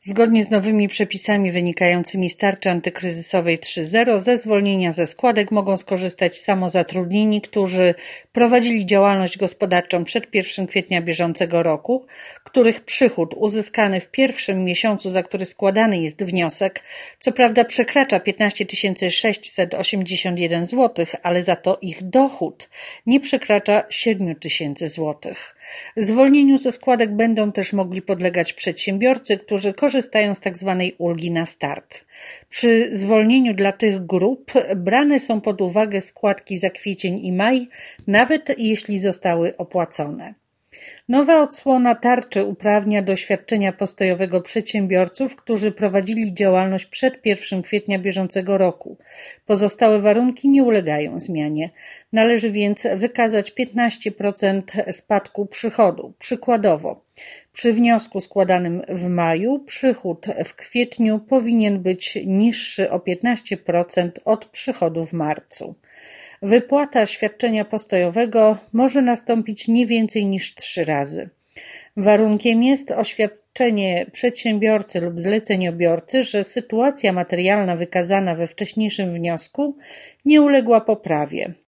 Zgodnie z nowymi przepisami wynikającymi z tarczy antykryzysowej 3.0 ze zwolnienia ze składek mogą skorzystać samozatrudnieni, którzy prowadzili działalność gospodarczą przed 1 kwietnia bieżącego roku, których przychód uzyskany w pierwszym miesiącu, za który składany jest wniosek, co prawda przekracza 15 681 zł, ale za to ich dochód nie przekracza 7 000 zł. Zwolnieniu ze składek będą też mogli podlegać przedsiębiorcy, którzy korzystają z tzw. ulgi na start. Przy zwolnieniu dla tych grup brane są pod uwagę składki za kwiecień i maj, nawet jeśli zostały opłacone. Nowa odsłona tarczy uprawnia do świadczenia postojowego przedsiębiorców, którzy prowadzili działalność przed 1 kwietnia bieżącego roku. Pozostałe warunki nie ulegają zmianie. Należy więc wykazać 15% spadku przychodu. Przykładowo, przy wniosku składanym w maju przychód w kwietniu powinien być niższy o 15% od przychodu w marcu. Wypłata świadczenia postojowego może nastąpić nie więcej niż 3 razy. Warunkiem jest oświadczenie przedsiębiorcy lub zleceniobiorcy, że sytuacja materialna wykazana we wcześniejszym wniosku nie uległa poprawie.